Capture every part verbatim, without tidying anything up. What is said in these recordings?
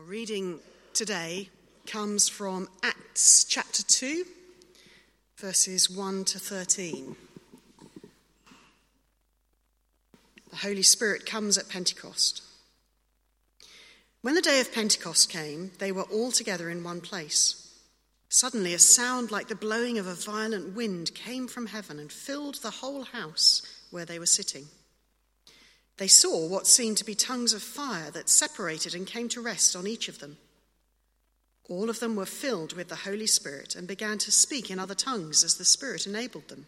Reading today comes from Acts chapter two, verses one to thirteen. The Holy Spirit comes at Pentecost. When the day of Pentecost came, they were all together in one place. Suddenly a sound like the blowing of a violent wind came from heaven and filled the whole house where they were sitting. They saw what seemed to be tongues of fire that separated and came to rest on each of them. All of them were filled with the Holy Spirit and began to speak in other tongues as the Spirit enabled them.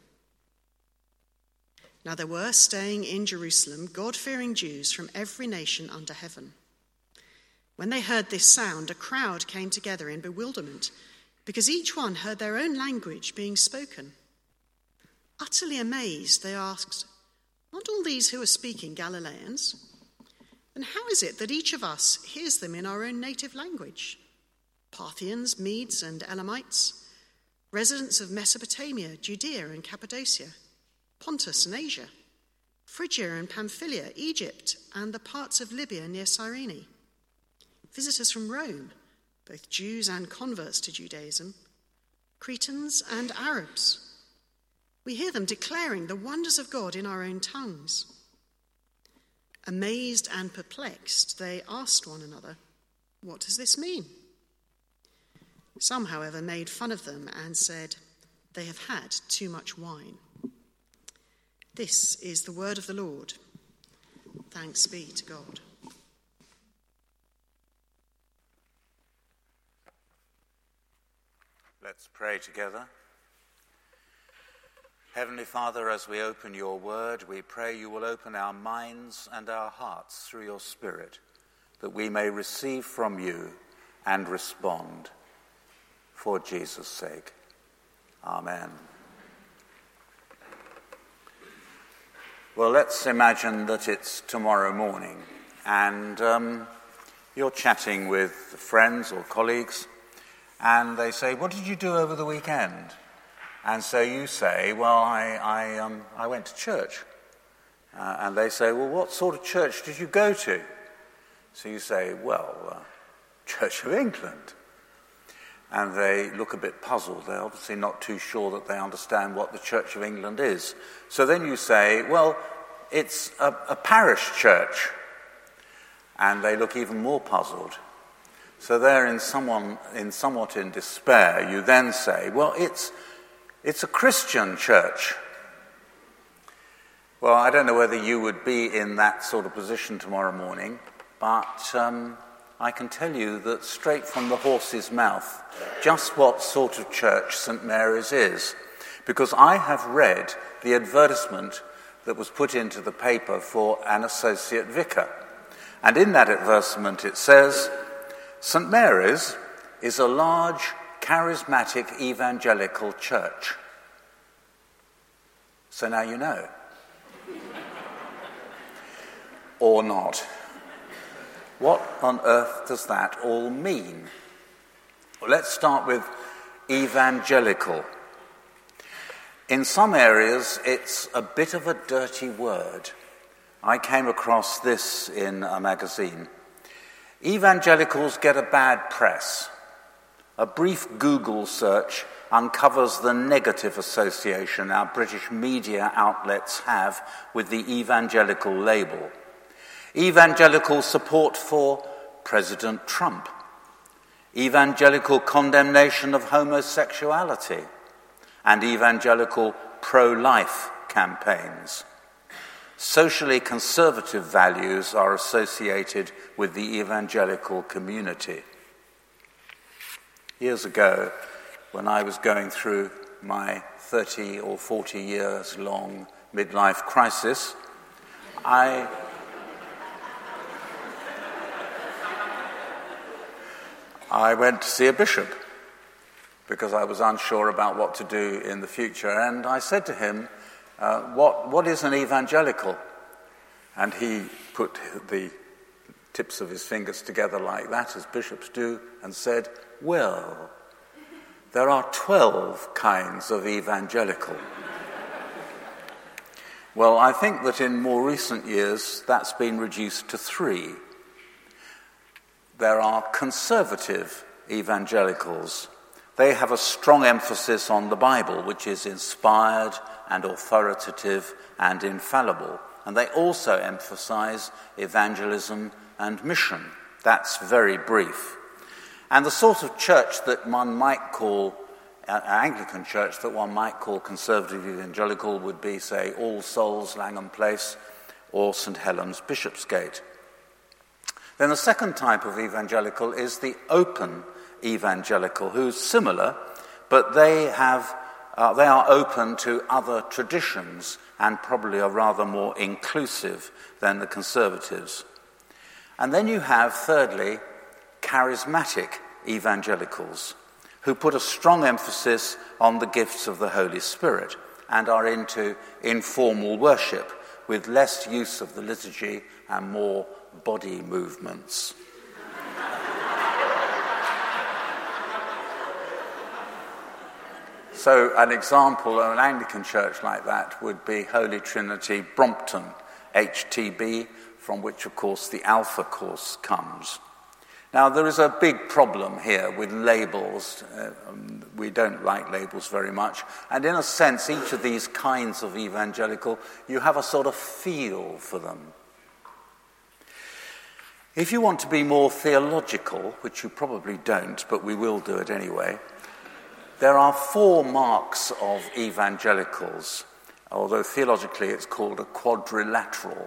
Now there were staying in Jerusalem God-fearing Jews from every nation under heaven. When they heard this sound, a crowd came together in bewilderment, because each one heard their own language being spoken. Utterly amazed, they asked, "Aren't all these who are speaking Galileans? And how is it that each of us hears them in our own native language? Parthians, Medes, and Elamites, residents of Mesopotamia, Judea and Cappadocia, Pontus and Asia, Phrygia and Pamphylia, Egypt, and the parts of Libya near Cyrene, visitors from Rome, both Jews and converts to Judaism, Cretans and Arabs. We hear them declaring the wonders of God in our own tongues." Amazed and perplexed, they asked one another, "What does this mean?" Some, however, made fun of them and said, "They have had too much wine." This is the word of the Lord. Thanks be to God. Let's pray together. Heavenly Father, as we open your word, we pray you will open our minds and our hearts through your Spirit, that we may receive from you and respond. For Jesus' sake. Amen. Well, let's imagine that it's tomorrow morning and um, you're chatting with friends or colleagues and they say, "What did you do over the weekend?" And so you say, "Well, I I, um, I went to church." Uh, and they say, "Well, what sort of church did you go to?" So you say, "Well, uh, Church of England." And they look a bit puzzled. They're obviously not too sure that they understand what the Church of England is. So then you say, "Well, it's a, a parish church." And they look even more puzzled. So they're in, someone, in somewhat in despair. You then say, "Well, it's It's a Christian church." Well, I don't know whether you would be in that sort of position tomorrow morning, but um, I can tell you that straight from the horse's mouth, just what sort of church Saint Mary's is, because I have read the advertisement that was put into the paper for an associate vicar. And in that advertisement it says, "Saint Mary's is a large charismatic evangelical church." So now you know. Or not. What on earth does that all mean? Well, let's start with evangelical. In some areas, it's a bit of a dirty word. I came across this in a magazine. Evangelicals get a bad press. A brief Google search uncovers the negative association our British media outlets have with the evangelical label. Evangelical support for President Trump. Evangelical condemnation of homosexuality. And evangelical pro-life campaigns. Socially conservative values are associated with the evangelical community. Years ago, when I was going through my thirty or forty years long midlife crisis, I I went to see a bishop because I was unsure about what to do in the future, and I said to him, uh, what what is an evangelical? And he put the tips of his fingers together like that, as bishops do, and said, "Well, there are twelve kinds of evangelical." Well, I think that in more recent years that's been reduced to three. there are conservative evangelicals. They have a strong emphasis on the Bible, which is inspired and authoritative and infallible. And they also emphasize evangelism and mission. That's very brief. And the sort of church that one might call, an Anglican church that one might call conservative evangelical would be, say, All Souls, Langham Place, or St Helens, Bishopsgate. Then the second type of evangelical is the open evangelical, who's similar, but they have uh, they are open to other traditions and probably are rather more inclusive than the conservatives. And then you have, thirdly, charismatic evangelicals, who put a strong emphasis on the gifts of the Holy Spirit and are into informal worship with less use of the liturgy and more body movements. So an example of an Anglican church like that would be Holy Trinity Brompton, H T B, from which, of course, the Alpha course comes. Now, there is a big problem here with labels. Uh, um, we don't like labels very much. And in a sense, each of these kinds of evangelical, you have a sort of feel for them. If you want to be more theological, which you probably don't, but we will do it anyway, there are four marks of evangelicals, although theologically it's called a quadrilateral.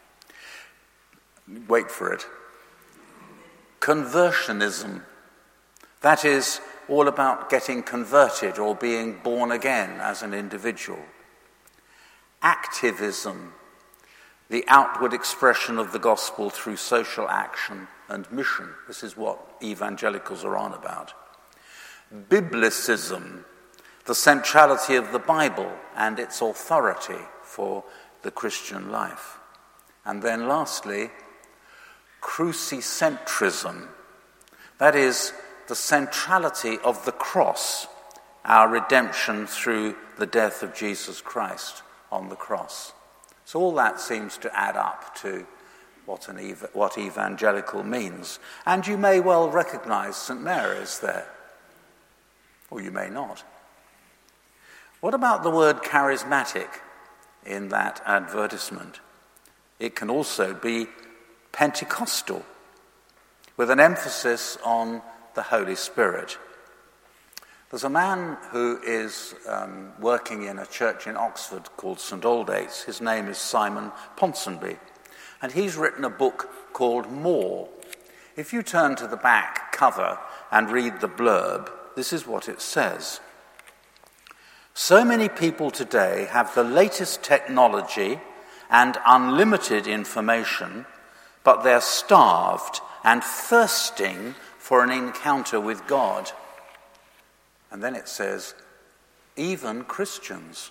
Wait for it. Conversionism. That is all about getting converted or being born again as an individual. Activism. The outward expression of the gospel through social action and mission. This is what evangelicals are on about. Biblicism, the centrality of the Bible and its authority for the Christian life. And then lastly, crucicentrism, that is the centrality of the cross, our redemption through the death of Jesus Christ on the cross. So all that seems to add up to what, an ev- what evangelical means. And you may well recognize Saint Mary's there. Or you may not. What about the word charismatic in that advertisement? It can also be Pentecostal, with an emphasis on the Holy Spirit. There's a man who is um, working in a church in Oxford called St Aldate's. His name is Simon Ponsonby, and he's written a book called More. If you turn to the back cover and read the blurb, this is what it says. So many people today have the latest technology and unlimited information, but they're starved and thirsting for an encounter with God. And then it says, even Christians.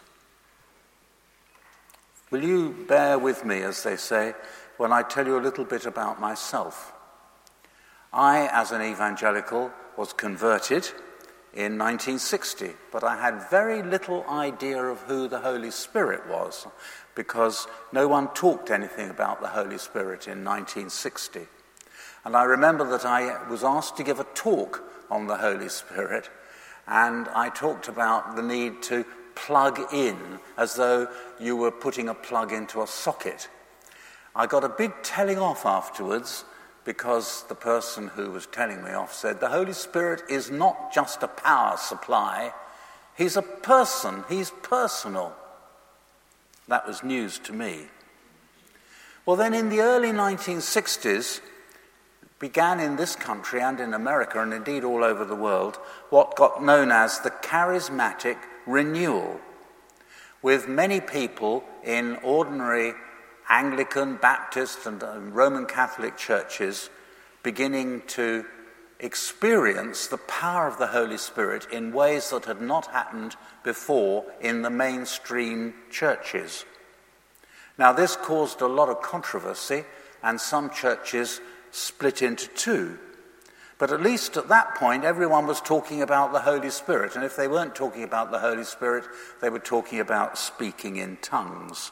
Will you bear with me, as they say, when I tell you a little bit about myself? I, as an evangelical, was converted in nineteen sixty, but I had very little idea of who the Holy Spirit was, because no one talked anything about the Holy Spirit in nineteen sixty. And I remember that I was asked to give a talk on the Holy Spirit, and I talked about the need to plug in, as though you were putting a plug into a socket. I got a big telling off afterwards, because the person who was telling me off said, the Holy Spirit is not just a power supply, he's a person, he's personal. That was news to me. Well, then in the early nineteen sixties, began in this country and in America, and indeed all over the world, what got known as the charismatic renewal, with many people in ordinary Anglican, Baptist and Roman Catholic churches beginning to experience the power of the Holy Spirit in ways that had not happened before in the mainstream churches. Now, this caused a lot of controversy, and some churches split into two. But at least at that point, everyone was talking about the Holy Spirit, and if they weren't talking about the Holy Spirit, they were talking about speaking in tongues.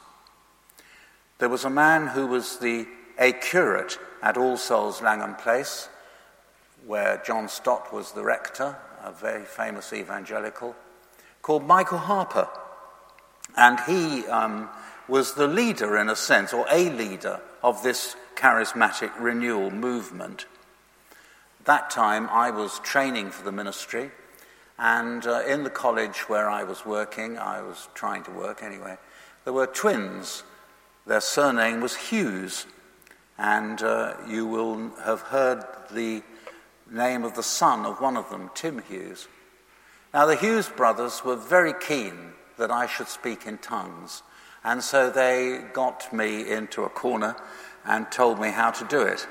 There was a man who was the a curate at All Souls Langham Place, where John Stott was the rector, a very famous evangelical, called Michael Harper. And he um, was the leader, in a sense, or a leader of this charismatic renewal movement. That time I was training for the ministry, and uh, in the college where I was working, I was trying to work anyway, there were twins. Their surname was Hughes, and uh, you will have heard the name of the son of one of them, Tim Hughes. Now, the Hughes brothers were very keen that I should speak in tongues, and so they got me into a corner and told me how to do it.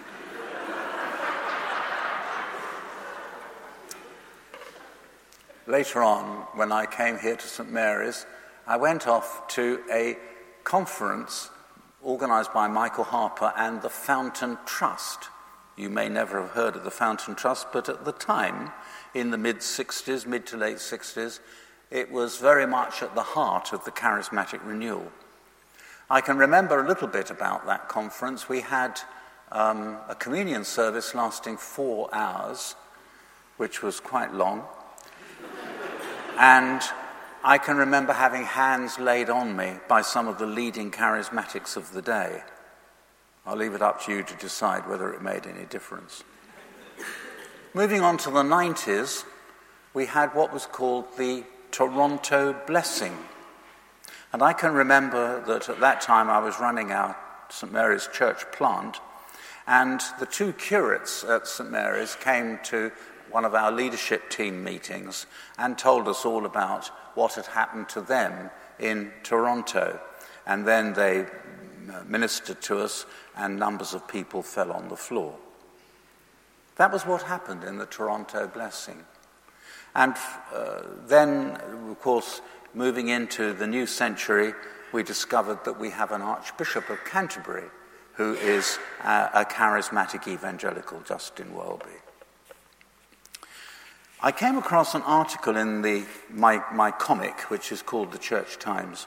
Later on, when I came here to Saint Mary's, I went off to a conference organised by Michael Harper and the Fountain Trust. You may never have heard of the Fountain Trust, but at the time, in the mid-sixties, mid to late sixties, it was very much at the heart of the charismatic renewal. I can remember a little bit about that conference. We had um, a communion service lasting four hours, which was quite long. And I can remember having hands laid on me by some of the leading charismatics of the day. I'll leave it up to you to decide whether it made any difference. Moving on to the nineties, we had what was called the Toronto Blessing. And I can remember that at that time I was running our Saint Mary's church plant, and the two curates at Saint Mary's came to one of our leadership team meetings and told us all about what had happened to them in Toronto. And then they ministered to us, and numbers of people fell on the floor. That was what happened in the Toronto Blessing. And uh, then, of course, moving into the new century, we discovered that we have an Archbishop of Canterbury who is a, a charismatic evangelical, Justin Welby. I came across an article in the my, my comic, which is called The Church Times.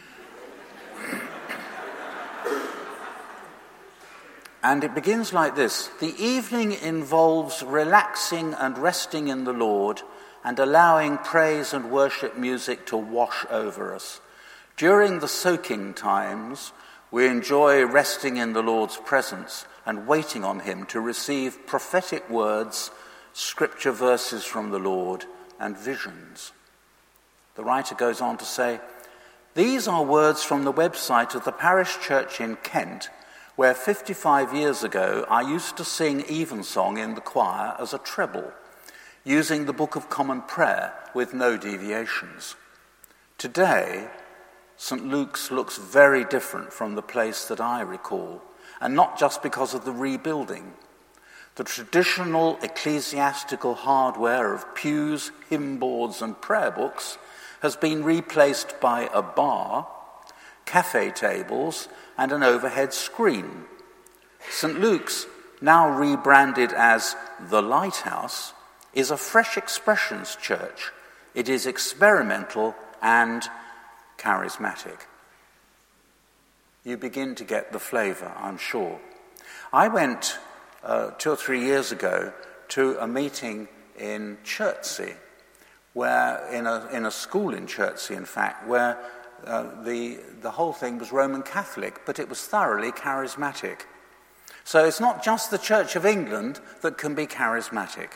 And it begins like this: the evening involves relaxing and resting in the Lord and allowing praise and worship music to wash over us. During the soaking times, we enjoy resting in the Lord's presence and waiting on him to receive prophetic words, scripture verses from the Lord, and visions. The writer goes on to say, these are words from the website of the parish church in Kent, where fifty-five years ago I used to sing evensong in the choir as a treble, using the Book of Common Prayer with no deviations. Today, Saint Luke's looks very different from the place that I recall, and not just because of the rebuilding. The traditional ecclesiastical hardware of pews, hymn boards, and prayer books has been replaced by a bar, cafe tables, and an overhead screen. Saint Luke's, now rebranded as The Lighthouse, is a fresh expressions church. It is experimental and charismatic. You begin to get the flavour, I'm sure. I went uh, two or three years ago to a meeting in Chertsey, where in a in a school in Chertsey, in fact, where uh, the the whole thing was Roman Catholic, but it was thoroughly charismatic. So it's not just the Church of England that can be charismatic.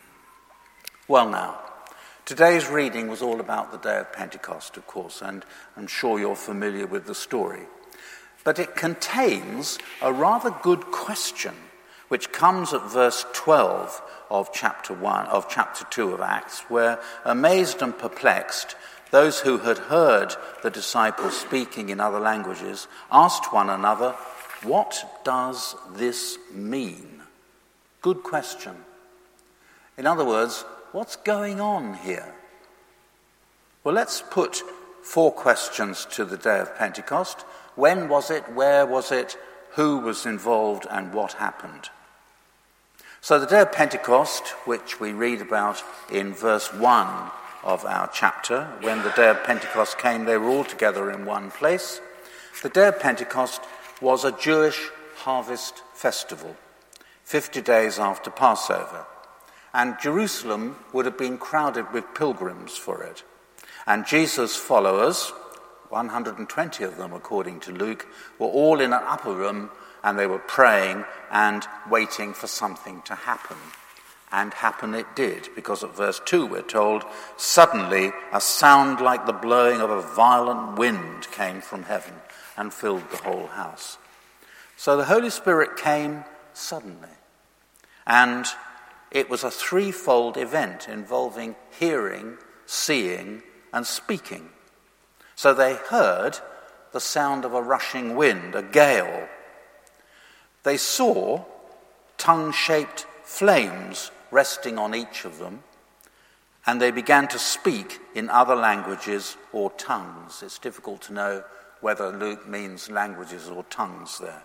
Well, now, today's reading was all about the day of Pentecost, of course, and I'm sure you're familiar with the story. But it contains a rather good question, which comes at verse twelve of chapter one, of chapter two of Acts, where, amazed and perplexed, those who had heard the disciples speaking in other languages asked one another, "What does this mean?" Good question. In other words, what's going on here? Well, let's put four questions to the day of Pentecost. When was it? Where was it? Who was involved? And what happened? So the day of Pentecost, which we read about in verse one of our chapter, when the day of Pentecost came, they were all together in one place. The day of Pentecost was a Jewish harvest festival. fifty days after Passover. And Jerusalem would have been crowded with pilgrims for it. And Jesus' followers, one hundred twenty of them according to Luke, were all in an upper room, and they were praying and waiting for something to happen. And happen it did, because at verse two we're told, suddenly a sound like the blowing of a violent wind came from heaven and filled the whole house. So the Holy Spirit came suddenly. And it was a threefold event involving hearing, seeing, and speaking. So they heard the sound of a rushing wind, a gale. They saw tongue-shaped flames resting on each of them, and they began to speak in other languages or tongues. It's difficult to know whether Luke means languages or tongues there.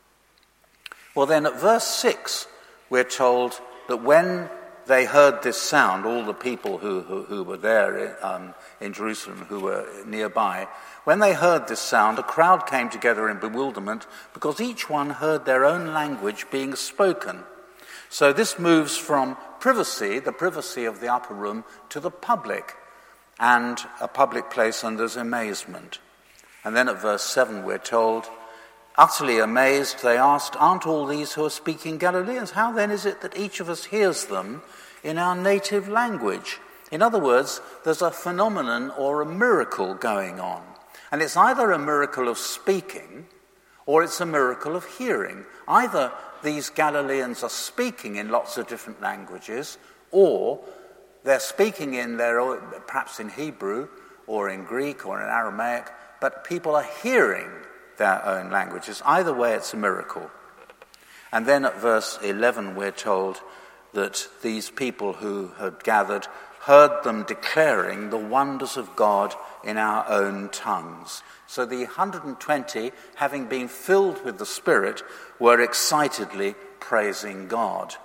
Well, then at verse six, we're told that when they heard this sound, all the people who, who, who were there um, in Jerusalem, who were nearby, when they heard this sound, a crowd came together in bewilderment because each one heard their own language being spoken. So this moves from privacy, the privacy of the upper room, to the public, and a public place, and there's amazement. And then at verse seven we're told, utterly amazed, they asked, aren't all these who are speaking Galileans? How then is it that each of us hears them in our native language? In other words, there's a phenomenon or a miracle going on. And it's either a miracle of speaking or it's a miracle of hearing. Either these Galileans are speaking in lots of different languages, or they're speaking in their own, perhaps in Hebrew or in Greek or in Aramaic, but people are hearing their own languages. Either way, it's a miracle. And then at verse eleven, we're told that these people who had gathered heard them declaring the wonders of God in our own tongues. So the one hundred twenty, having been filled with the Spirit, were excitedly praising God.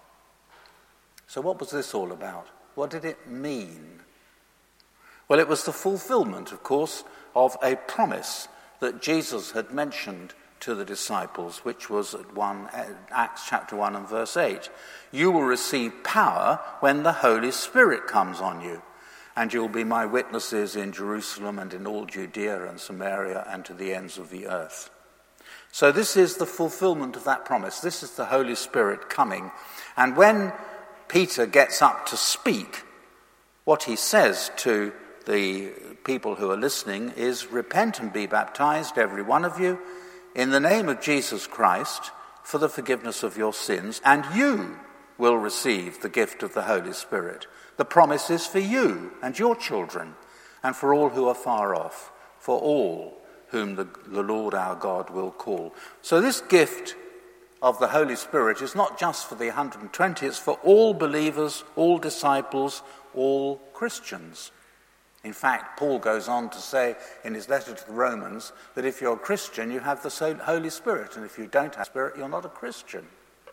So what was this all about? What did it mean? Well, it was the fulfillment, of course, of a promise that Jesus had mentioned to the disciples, which was at one, Acts chapter one and verse eight. You will receive power when the Holy Spirit comes on you, and you'll be my witnesses in Jerusalem and in all Judea and Samaria and to the ends of the earth. So this is the fulfillment of that promise. This is the Holy Spirit coming. And when Peter gets up to speak, what he says to the people who are listening is, repent and be baptized, every one of you, in the name of Jesus Christ, for the forgiveness of your sins, and you will receive the gift of the Holy Spirit. The promise is for you and your children, and for all who are far off, for all whom the, the Lord our God will call. So this gift of the Holy Spirit is not just for the one hundred twenty, it's for all believers, all disciples, all Christians. In fact, Paul goes on to say in his letter to the Romans that if you're a Christian, you have the Holy Spirit, and if you don't have Spirit, you're not a Christian.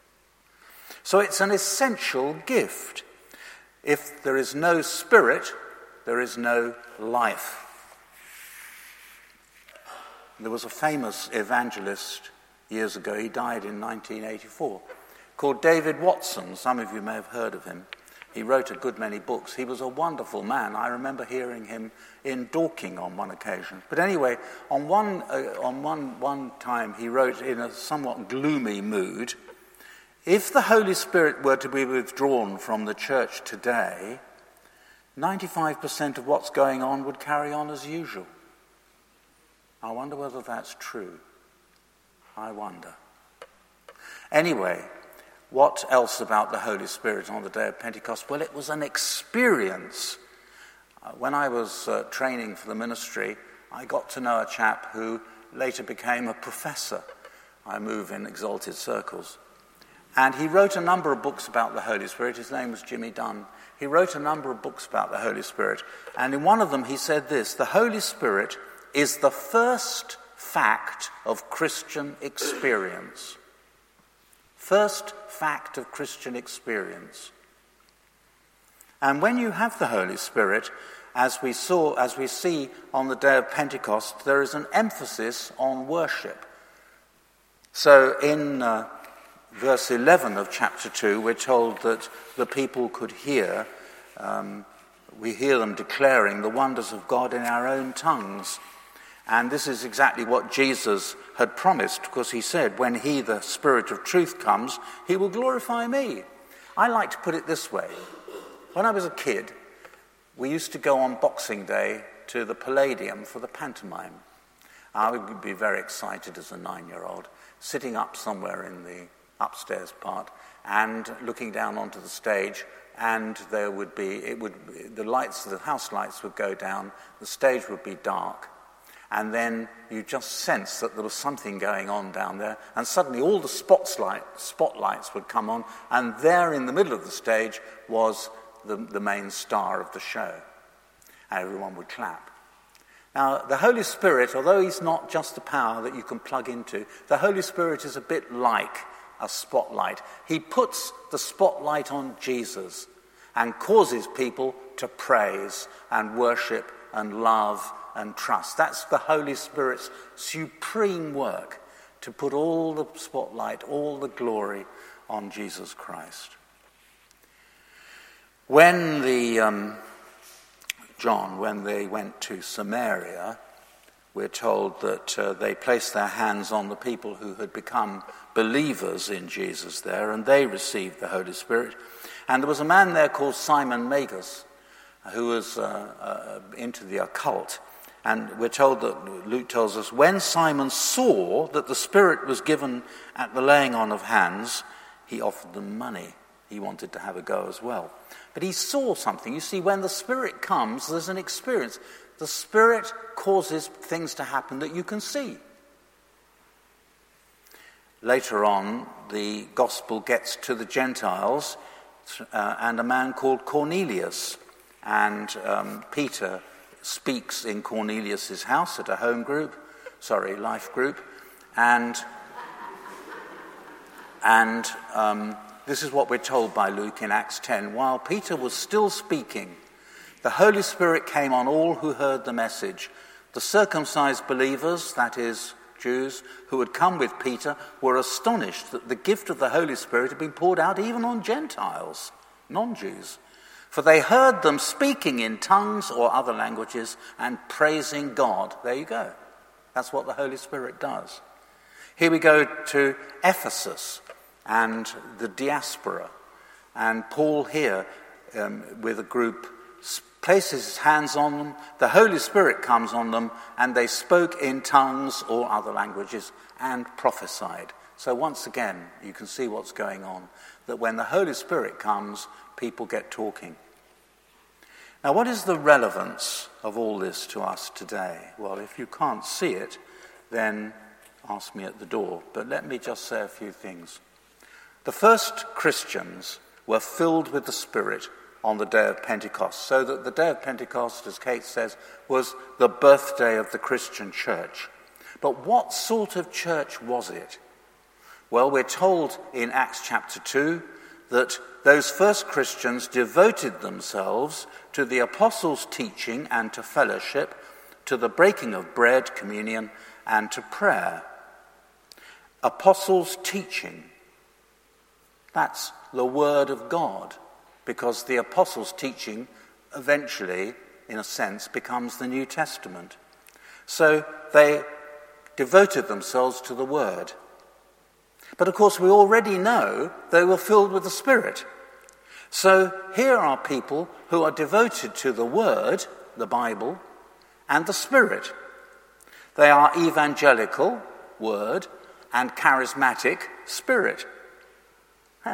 So it's an essential gift. If there is no Spirit, there is no life. There was a famous evangelist years ago, he died in nineteen eighty-four, called David Watson. Some of you may have heard of him. He wrote a good many books. He was a wonderful man. I remember hearing him in Dorking on one occasion. But anyway, on one uh, on one one time he wrote in a somewhat gloomy mood, if the Holy Spirit were to be withdrawn from the church today, ninety-five percent of what's going on would carry on as usual. I wonder whether that's true. I wonder. Anyway, what else about the Holy Spirit on the day of Pentecost? Well, it was an experience. Uh, when I was uh, training for the ministry, I got to know a chap who later became a professor. I move in exalted circles. And he wrote a number of books about the Holy Spirit. His name was Jimmy Dunn. He wrote a number of books about the Holy Spirit. And in one of them he said this, the Holy Spirit is the first fact of Christian experience. First fact of Christian experience. And when you have the Holy Spirit, as we saw, as we see on the day of Pentecost, there is an emphasis on worship. So in uh, verse eleven of chapter two, we're told that the people could hear, um, we hear them declaring the wonders of God in our own tongues. And this is exactly what Jesus had promised, because he said, when he, the Spirit of truth, comes, he will glorify me. I like to put it this way. When I was a kid, we used to go on Boxing Day to the Palladium for the pantomime. I would be very excited as a nine-year-old, sitting up somewhere in the upstairs part and looking down onto the stage, and there would be, it would, the lights, the house lights would go down, the stage would be dark, and then you just sense that there was something going on down there, and suddenly all the spotlight, spotlights would come on, and there in the middle of the stage was the, the main star of the show. And everyone would clap. Now, the Holy Spirit, although he's not just a power that you can plug into, the Holy Spirit is a bit like a spotlight. He puts the spotlight on Jesus and causes people to praise and worship and love and trust. That's the Holy Spirit's supreme work, to put all the spotlight, all the glory on Jesus Christ. When the um, John, when they went to Samaria, we're told that uh, they placed their hands on the people who had become believers in Jesus there, and they received the Holy Spirit. And there was a man there called Simon Magus, who was uh, uh, into the occult. And we're told that, Luke tells us, when Simon saw that the Spirit was given at the laying on of hands, he offered them money. He wanted to have a go as well. But he saw something. You see, when the Spirit comes, there's an experience. The Spirit causes things to happen that you can see. Later on, the gospel gets to the Gentiles uh, and a man called Cornelius. And um, Peter speaks in Cornelius' house at a home group, sorry, life group. And, and um, this is what we're told by Luke in Acts ten. While Peter was still speaking, the Holy Spirit came on all who heard the message. The circumcised believers, that is, Jews, who had come with Peter, were astonished that the gift of the Holy Spirit had been poured out even on Gentiles, non-Jews. For they heard them speaking in tongues or other languages and praising God. There you go. That's what the Holy Spirit does. Here we go to Ephesus and the diaspora. And Paul here, um, with a group, places his hands on them, the Holy Spirit comes on them, and they spoke in tongues or other languages and prophesied. So once again, you can see what's going on, that when the Holy Spirit comes, people get talking. Now, what is the relevance of all this to us today? Well, if you can't see it, then ask me at the door. But let me just say a few things. The first Christians were filled with the Spirit on the day of Pentecost, so that the day of Pentecost, as Kate says, was the birthday of the Christian church. But what sort of church was it? Well, we're told in Acts chapter two that those first Christians devoted themselves to the apostles' teaching and to fellowship, to the breaking of bread, communion, and to prayer. Apostles' teaching. That's the word of God, because the apostles' teaching eventually, in a sense, becomes the New Testament. So they devoted themselves to the word. But of course, we already know they were filled with the Spirit. So here are people who are devoted to the Word, the Bible, and the Spirit. They are evangelical, Word, and charismatic, Spirit. Huh.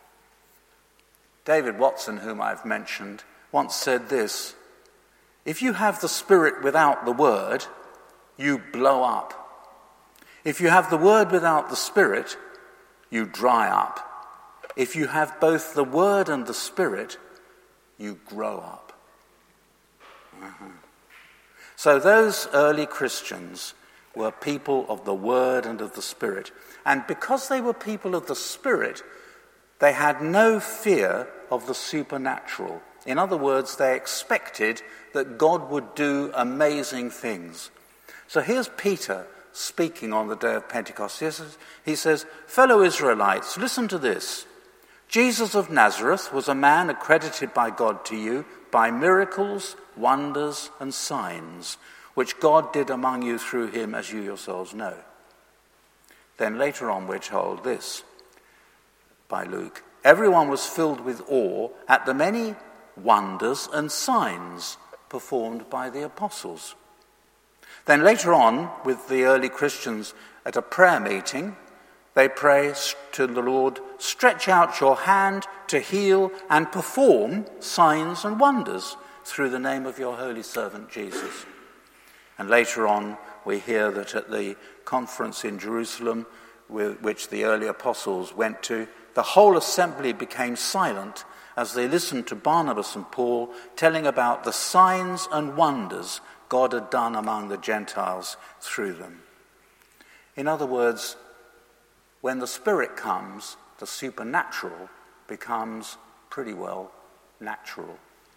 David Watson, whom I've mentioned, once said this: if you have the Spirit without the Word, you blow up. If you have the Word without the Spirit, you dry up. If you have both the Word and the Spirit, you grow up. Uh-huh. So those early Christians were people of the Word and of the Spirit. And because they were people of the Spirit, they had no fear of the supernatural. In other words, they expected that God would do amazing things. So here's Peter speaking on the day of Pentecost. He says, he says, "Fellow Israelites, listen to this. Jesus of Nazareth was a man accredited by God to you by miracles, wonders, and signs, which God did among you through him, as you yourselves know." Then later on we're told this by Luke: "Everyone was filled with awe at the many wonders and signs performed by the apostles." Then later on, with the early Christians at a prayer meeting, they pray to the Lord, "Stretch out your hand to heal and perform signs and wonders through the name of your holy servant Jesus." And later on, we hear that at the conference in Jerusalem, with which the early apostles went to, the whole assembly became silent as they listened to Barnabas and Paul telling about the signs and wonders God had done among the Gentiles through them. In other words, when the Spirit comes, the supernatural becomes pretty well natural.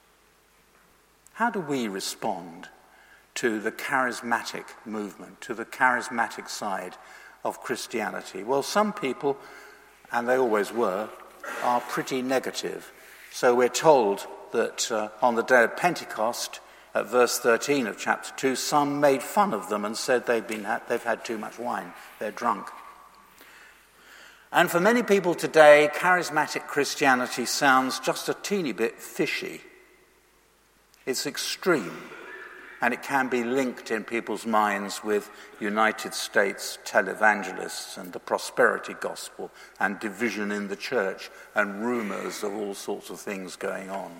How do we respond to the charismatic movement, to the charismatic side of Christianity? Well, some people, and they always were, are pretty negative. So we're told that uh, on the day of Pentecost, at verse thirteen of chapter two, some made fun of them and said they've been ha- they've had too much wine, they're drunk. And for many people today, charismatic Christianity sounds just a teeny bit fishy. It's extreme, and it can be linked in people's minds with United States televangelists and the prosperity gospel and division in the church and rumours of all sorts of things going on.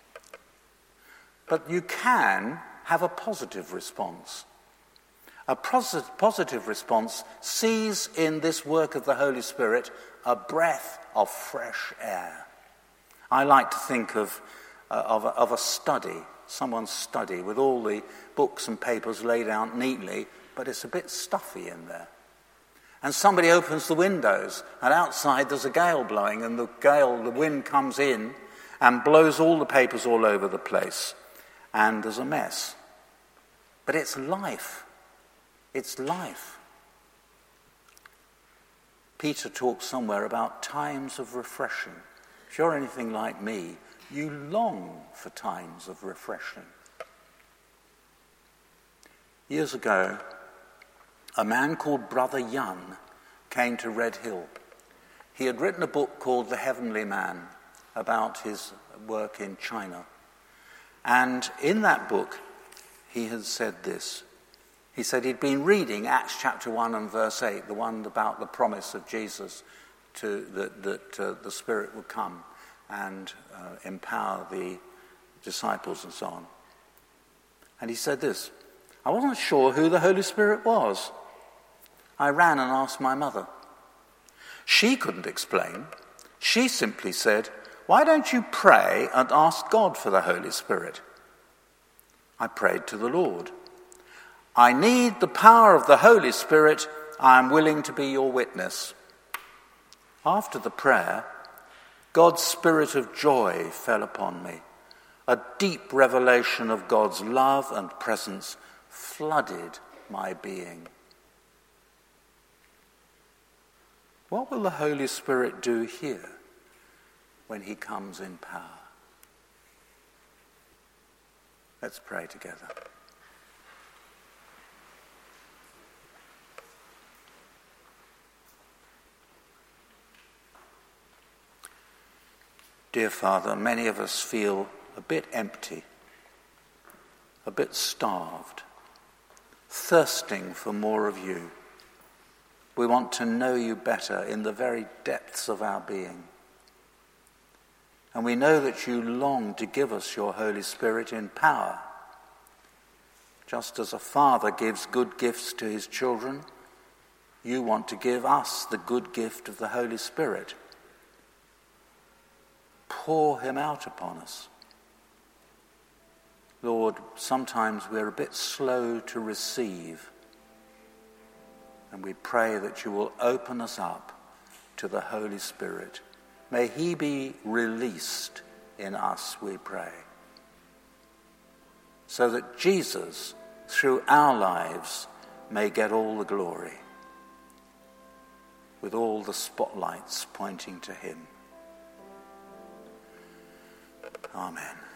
But you can have a positive response. A pos- positive response sees in this work of the Holy Spirit a breath of fresh air. I like to think of, uh, of, a, of a study, someone's study, with all the books and papers laid out neatly, but it's a bit stuffy in there. And somebody opens the windows, and outside there's a gale blowing, and the gale, the wind comes in and blows all the papers all over the place, and there's a mess. But it's life. It's life. Peter talks somewhere about times of refreshing. If you're anything like me, you long for times of refreshing. Years ago, a man called Brother Young came to Red Hill. He had written a book called The Heavenly Man about his work in China. And in that book, he had said this. He said he'd been reading Acts chapter one and verse eight, the one about the promise of Jesus to that, that uh, the Spirit would come and uh, empower the disciples and so on. And he said this: "I wasn't sure who the Holy Spirit was. I ran and asked my mother. She couldn't explain. She simply said, 'Why don't you pray and ask God for the Holy Spirit?' I prayed to the Lord. 'I need the power of the Holy Spirit. I am willing to be your witness.' After the prayer, God's spirit of joy fell upon me. A deep revelation of God's love and presence flooded my being." What will the Holy Spirit do here when he comes in power? Let's pray together. Dear Father, many of us feel a bit empty, a bit starved, thirsting for more of you. We want to know you better in the very depths of our being. And we know that you long to give us your Holy Spirit in power. Just as a father gives good gifts to his children, you want to give us the good gift of the Holy Spirit. Pour him out upon us. Lord, sometimes we're a bit slow to receive, and we pray that you will open us up to the Holy Spirit. May he be released in us, we pray, so that Jesus, through our lives, may get all the glory, with all the spotlights pointing to him. Amen.